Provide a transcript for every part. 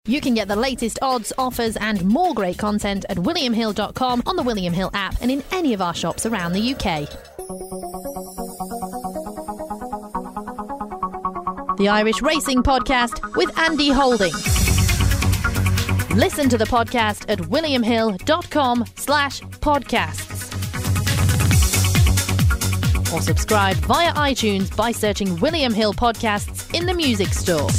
You can get the latest odds, offers and more great content at williamhill.com, on the William Hill app and in any of our shops around the UK. The Irish Racing Podcast with Andy Holding. Listen to the podcast at williamhill.com/podcasts. Or subscribe via iTunes by searching William Hill Podcasts in the music store.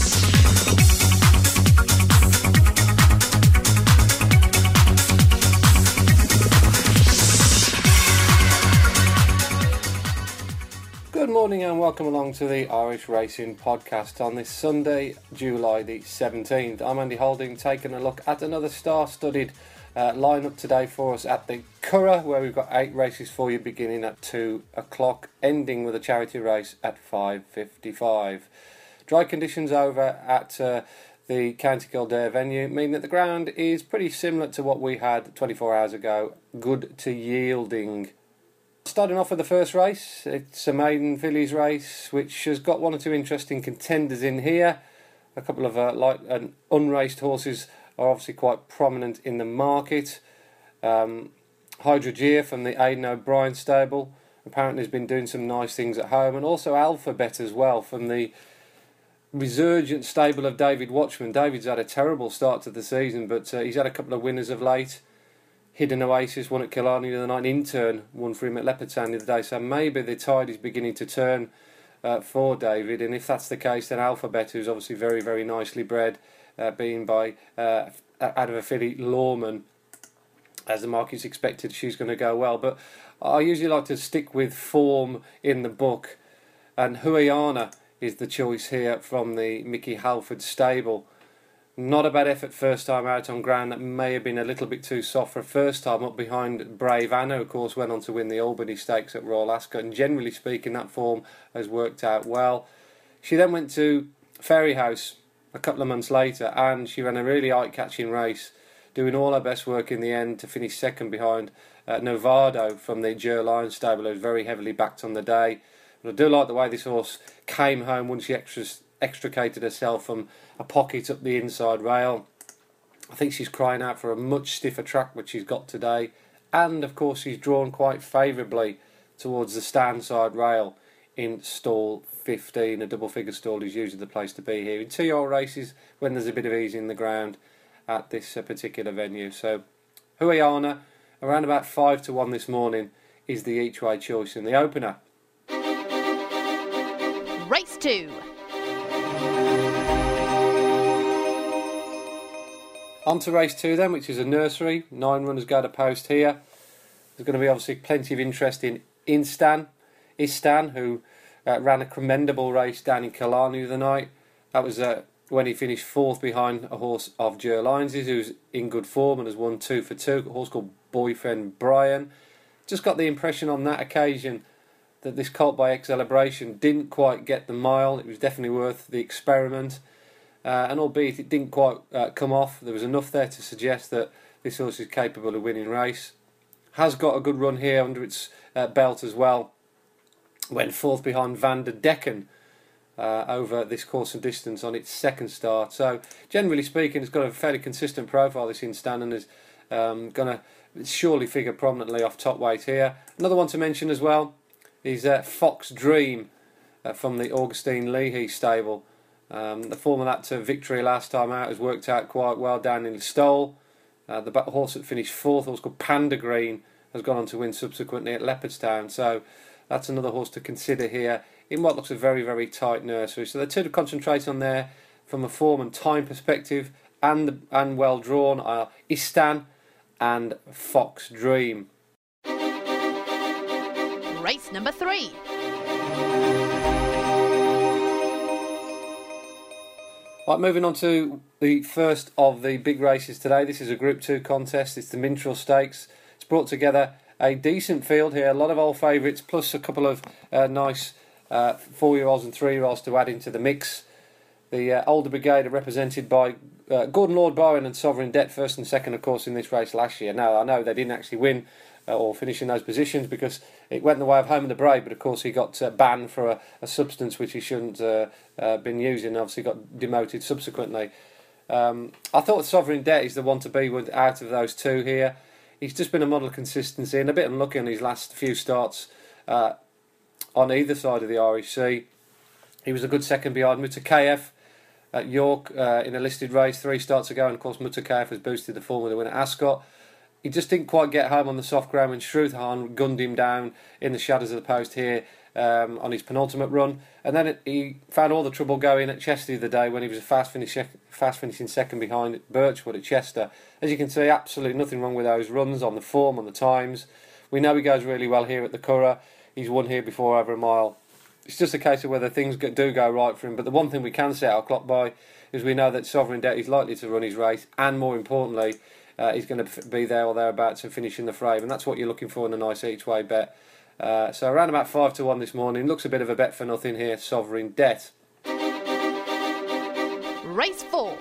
Good morning and welcome along to the Irish Racing Podcast on this Sunday, July the 17th. I'm Andy Holding, taking a look at another star-studded lineup today for us at the Curragh, where we've got 8 races for you beginning at 2 o'clock, ending with a charity race at 5:55. Dry conditions over at the County Kildare venue mean that the ground is pretty similar to what we had 24 hours ago, good to yielding. Starting off with the first race, it's a maiden fillies race which has got one or two interesting contenders in here. A couple of light and unraced horses are obviously quite prominent in the market. Hydrogear from the Aidan O'Brien stable apparently has been doing some nice things at home, and also Alphabet as well from the resurgent stable of David Watchman. David's had a terrible start to the season, but he's had a couple of winners of late. Hidden Oasis won at Killarney the other night. Intern won for him at Leopardstown the other day. So maybe the tide is beginning to turn for David. And if that's the case, then Alphabet, who's obviously very, very nicely bred, being by out of a filly, Lawman, as the market's expected, she's going to go well. But I usually like to stick with form in the book. And Huayana is the choice here from the Mickey Halford stable. Not a bad effort first time out on ground that may have been a little bit too soft for a first time up behind Brave Anna, who of course went on to win the Albany Stakes at Royal Ascot, and generally speaking that form has worked out well. She then went to Fairyhouse a couple of months later and she ran a really eye-catching race, doing all her best work in the end to finish second behind Novado from the Ger Lion stable, who was very heavily backed on the day. But I do like the way this horse came home once she extricated herself from a pocket up the inside rail. I think she's crying out for a much stiffer track which she's got today, and of course she's drawn quite favourably towards the stand side rail in stall 15. A double figure stall is usually the place to be here in 2-year-old races when there's a bit of ease in the ground at this particular venue. So Huayana around about 5-1 this morning is the each way choice in the opener. Race 2. On to race 2 then, which is a nursery. 9 runners go to post here. There's going to be obviously plenty of interest in Istan, who ran a commendable race down in Killarney the other night. That was when he finished 4th behind a horse of Ger Lyons', who's in good form and has won 2 for 2. A horse called Boyfriend Brian. Just got the impression on that occasion that this colt by Excelebration didn't quite get the mile. It was definitely worth the experiment. And albeit it didn't quite come off, there was enough there to suggest that this horse is capable of winning race. Has got a good run here under its belt as well. Went 4th behind Van der Decken over this course and distance on its second start. So generally speaking, it's got a fairly consistent profile, this Instan, and is going to surely figure prominently off top weight here. Another one to mention as well is Fox Dream from the Augustine Leahy stable. The form of that victory last time out has worked out quite well down in the stole. The horse that finished 4th, a horse called Panda Green, has gone on to win subsequently at Leopardstown. So that's another horse to consider here in what looks a very, very tight nursery. So the two to concentrate on there from a form and time perspective and well drawn are Istan and Fox Dream. Race number 3. Right, moving on to the first of the big races today. This is a Group 2 contest. It's the Mintrel Stakes. It's brought together a decent field here, a lot of old favourites, plus a couple of nice 4-year-olds and 3-year-olds to add into the mix. The older brigade are represented by Gordon Lord Byron and Sovereign Debt, first and second, of course, in this race last year. Now, I know they didn't actually win or finish in those positions because it went the way of Home of the Brave, but of course he got banned for a substance which he shouldn't been using, and obviously got demoted subsequently. I thought Sovereign Debt is the one to be with out of those two here. He's just been a model of consistency and a bit unlucky on his last few starts on either side of the REC. He was a good second behind Mutakayev at York in a listed race 3 starts ago, and of course Mutakayev has boosted the form with a win at Ascot. He just didn't quite get home on the soft ground when Shruthahn gunned him down in the shadows of the post here on his penultimate run, and then he found all the trouble going at Chester the other day when he was fast finishing second behind Birchwood at Chester. As you can see, absolutely nothing wrong with those runs, on the form, on the times. We know he goes really well here at the Curragh. He's won here before over a mile. It's just a case of whether things do go right for him. But the one thing we can set our clock by is we know that Sovereign Debt is likely to run his race, and more importantly, he's going to be there or thereabouts and finish in the frame, and that's what you're looking for in a nice each-way bet. So around about 5 to 1 this morning. Looks a bit of a bet for nothing here, Sovereign Debt. Race 4.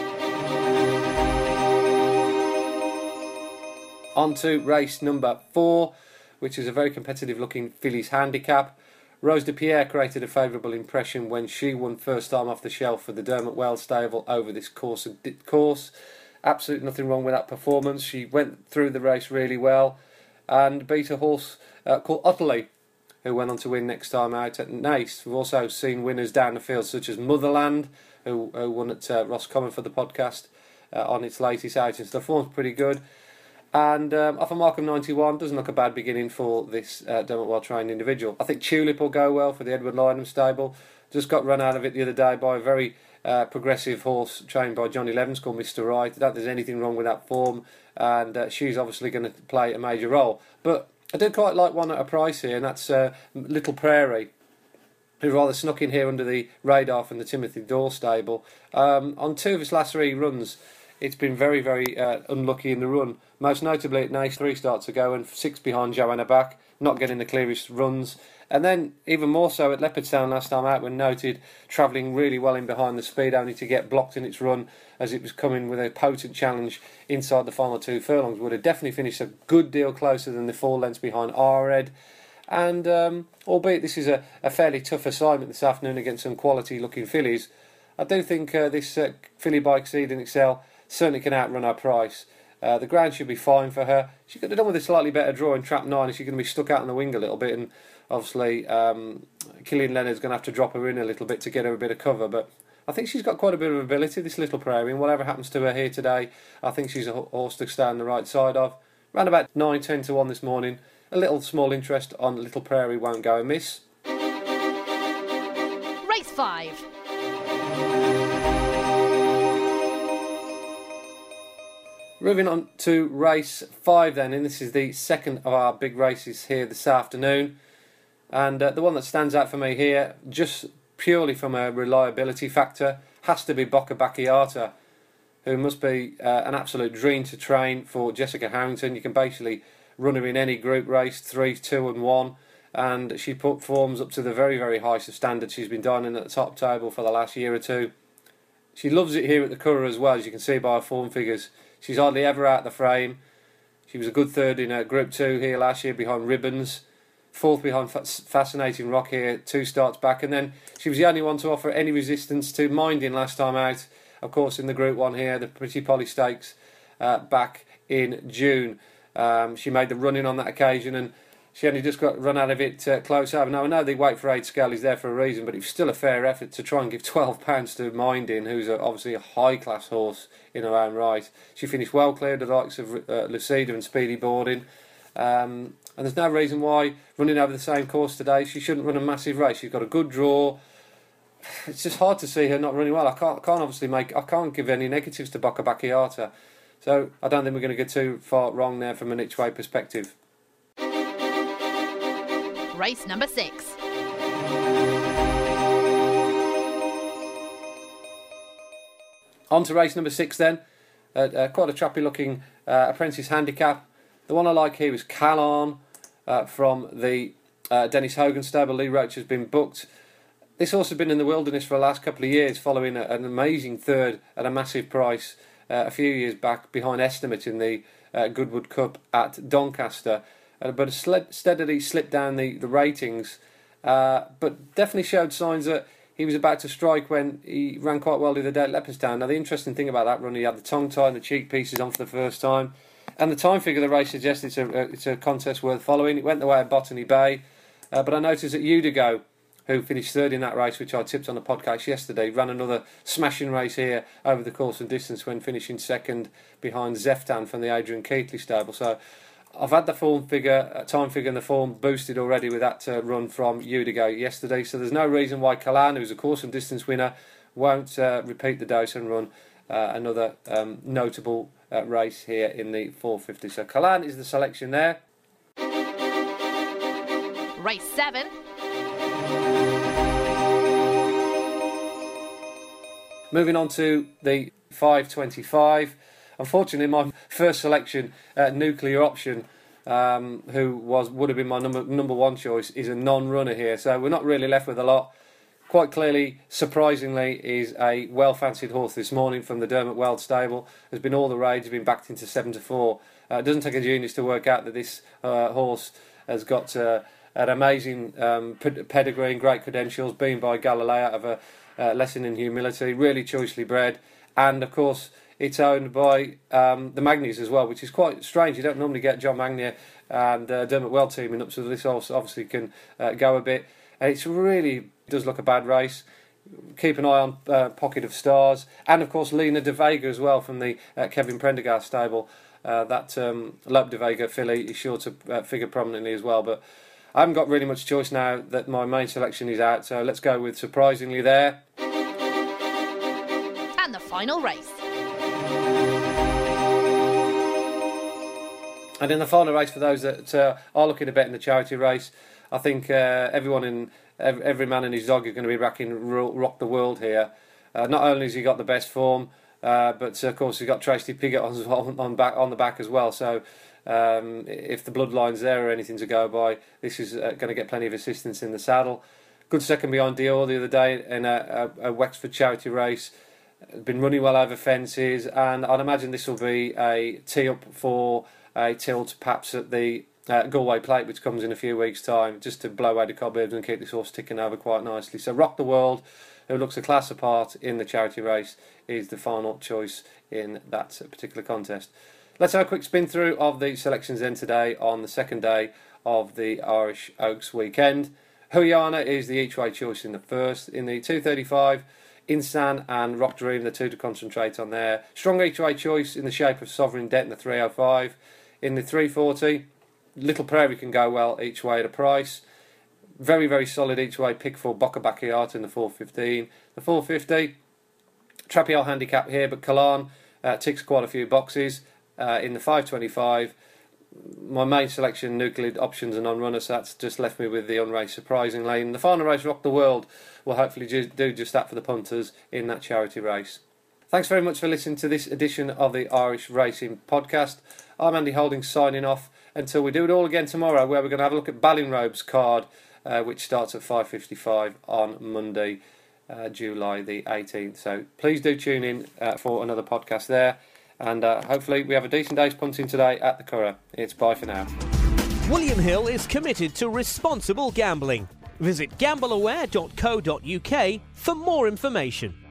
On to race number 4, which is a very competitive looking fillies handicap. Rose de Pierre created a favourable impression when she won first time off the shelf for the Dermot Wells stable over this course. Absolutely nothing wrong with that performance. She went through the race really well and beat a horse called Utterly, who went on to win next time out at Naas. We've also seen winners down the field such as Motherland, who won at Roscommon for the podcast on its latest outing. So the form's pretty good. And off a mark of 91, doesn't look a bad beginning for this Dermot well trained individual. I think Tulip will go well for the Edward Lynham stable. Just got run out of it the other day by a very progressive horse trained by Johnny Levens called Mr. Right. I don't think there's anything wrong with that form, and she's obviously going to play a major role. But I do quite like one at a price here, and that's Little Prairie, who rather snuck in here under the radar from the Timothy Dore stable. On 2 of his last 3 runs, it's been very, very unlucky in the run. Most notably at Naas 3 starts ago and 6 behind Joanna Back, not getting the clearest runs. And then even more so at Leopardstown last time out, when noted travelling really well in behind the speed, only to get blocked in its run as it was coming with a potent challenge inside the final 2 furlongs. Would have definitely finished a good deal closer than the 4 lengths behind Ared. And albeit this is a fairly tough assignment this afternoon against some quality looking fillies, I do think this filly by Exceeding Excel certainly can outrun her price. The ground should be fine for her. She could have done with a slightly better draw in trap 9 if she's going to be stuck out on the wing a little bit, and obviously Killian Leonard's going to have to drop her in a little bit to get her a bit of cover. But I think she's got quite a bit of ability, this Little Prairie, and whatever happens to her here today, I think she's a horse to stay on the right side of. Round about 9, 10 to 1 this morning. A little small interest on Little Prairie won't go amiss. Race 5. Moving on to race 5 then, and this is the second of our big races here this afternoon. And the one that stands out for me here, just purely from a reliability factor, has to be Boca Bacchiata, who must be an absolute dream to train for Jessica Harrington. You can basically run her in any group race, 3, 2 and 1, and she put forms up to the very, very highest of standards. She's been dining at the top table for the last year or two. She loves it here at the Curragh as well, as you can see by her form figures. She's hardly ever out of the frame. She was a good third in Group 2 here last year behind Ribbons. 4th behind Fascinating Rock here, 2 starts back. And then she was the only one to offer any resistance to Minding last time out. Of course, in the Group 1 here, the Pretty Polly Stakes back in June. She made the run-in on that occasion, and she only just got run out of it close over. Now, I know the weight for 8 scale is there for a reason, but it was still a fair effort to try and give £12 to Minding, who's obviously a high-class horse in her own right. She finished well clear of the likes of Lucida and Speedy Boarding. And there's no reason why, running over the same course today, she shouldn't run a massive race. She's got a good draw. It's just hard to see her not running well. I can't give any negatives to Boca Bacchiata. So I don't think we're going to get too far wrong there from an each-way perspective. Race number 6. On to race number 6 then. Quite a trappy looking apprentice handicap. The one I like here is Calon from the Dennis Hogan stable. Lee Roach has been booked. This horse has been in the wilderness for the last couple of years, following an amazing third at a massive price a few years back behind Estimate in the Goodwood Cup at Doncaster. But has steadily slipped down the ratings, but definitely showed signs that he was about to strike when he ran quite well the other day at Leopardstown. Now, the interesting thing about that run, he had the tongue tie and the cheek pieces on for the first time. And the time figure of the race suggests it's a contest worth following. It went the way of Botany Bay. But I noticed that Udigo, who finished third in that race, which I tipped on the podcast yesterday, ran another smashing race here over the course and distance when finishing second behind Zeftan from the Adrian Keatley stable. So I've had the time figure and the form boosted already with that run from Udigo yesterday. So there's no reason why Kalan, who's a course and distance winner, won't repeat the dose and run another notable race here in the 450. So Kalan is the selection there. Race 7. Moving on to the 525. Unfortunately, my first selection, Nuclear Option, who would have been my number one choice, is a non-runner here. So we're not really left with a lot. Quite clearly, surprisingly, is a well-fancied horse this morning from the Dermot Weld stable. Has been all the rage, has been backed into 7-4. It doesn't take a genius to work out that this horse has got an amazing pedigree and great credentials, being by Galileo out of a lesson in humility, really choicely bred, and of course it's owned by the Magnies as well, which is quite strange. You don't normally get John Magnier and Dermot Weld teaming up, so this horse obviously can go a bit. It really does look a bad race. Keep an eye on Pocket of Stars, and of course Lena de Vega as well from the Kevin Prendergast stable. That Lope de Vega filly is sure to figure prominently as well, but I haven't got really much choice now that my main selection is out, so let's go with Surprisingly there. And the final race. And in the final race, for those that are looking to bet in the charity race, I think every man and his dog is going to be backing Rock the World here. Not only has he got the best form, but of course he's got Tracy Piggott on the back as well. So if the bloodline's there or anything to go by, this is going to get plenty of assistance in the saddle. Good second behind Dior the other day in a Wexford charity race. Been running well over fences, and I'd imagine this will be a tee up for a tilt perhaps at the Galway Plate, which comes in a few weeks' time, just to blow away the cobwebs and keep this horse ticking over quite nicely. So Rock the World, who looks a class apart in the charity race, is the final choice in that particular contest. Let's have a quick spin through of the selections then today on the second day of the Irish Oaks weekend. Huyana is the each way choice in the first. In the 235, Insan and Rock Dream, the two to concentrate on there. Strong each way choice in the shape of Sovereign Debt in the 305. In the 340, Little Prairie can go well each way at a price. Very, very solid each way pick for Boca Bacchiata in the 415. The 450, Trapial handicap here, but Kalan ticks quite a few boxes. In the 525, my main selection, Nuclear Options and non-runner, so that's just left me with the unrace Surprisingly. And the final race, Rock the World, will hopefully do just that for the punters in that charity race. Thanks very much for listening to this edition of the Irish Racing Podcast. I'm Andy Holding signing off until we do it all again tomorrow, where we're going to have a look at Ballinrobe's card, which starts at 5:55 on Monday, July the 18th. So please do tune in for another podcast there. And hopefully we have a decent day's punting today at the Curragh. It's bye for now. William Hill is committed to responsible gambling. Visit gambleaware.co.uk for more information.